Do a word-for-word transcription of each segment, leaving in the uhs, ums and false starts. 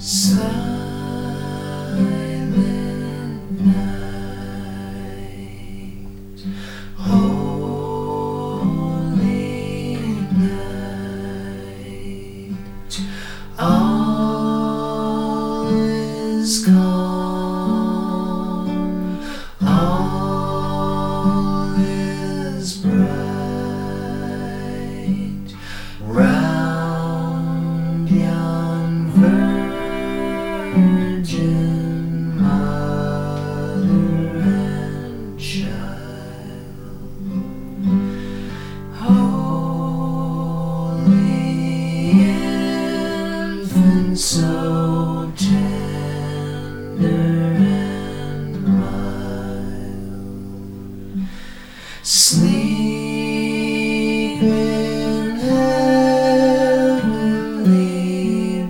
Silent night, holy night, all is calm, all is bright, round yon Virgin Mother and Child, Holy Infant, so tender and mild, sleep in heavenly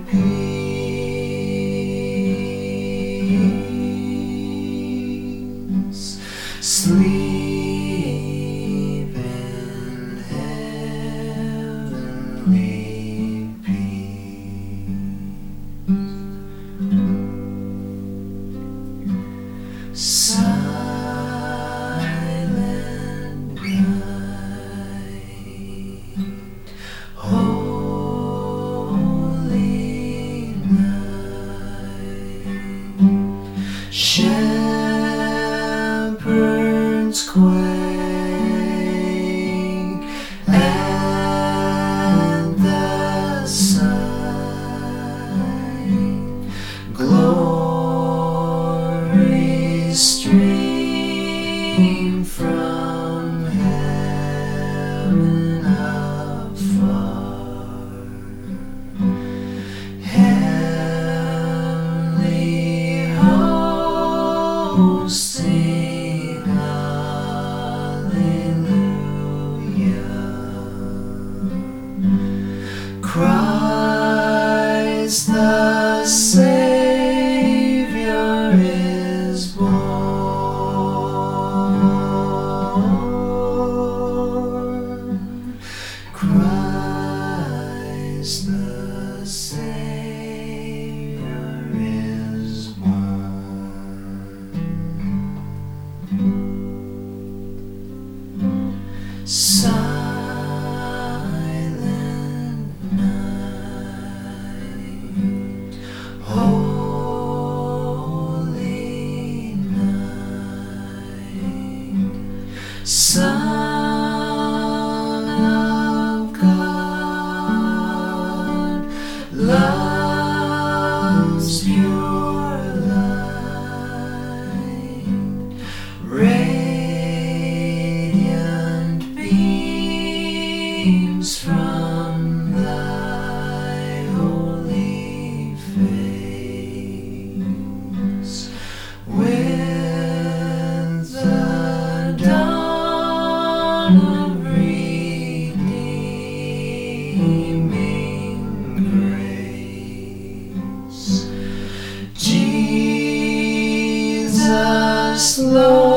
peace, sleep in heavenly peace. Silent night, holy night, shepherds quake at the sight, glory stream from heaven afar, heavenly hosts sing hallelujah. Christ the Savior is born. Christ the Savior is born. Silent night, holy night, Son of God, love's pure light, radiant beams from thy holy face, with the dawn of redeeming grace. Jesus, Lord,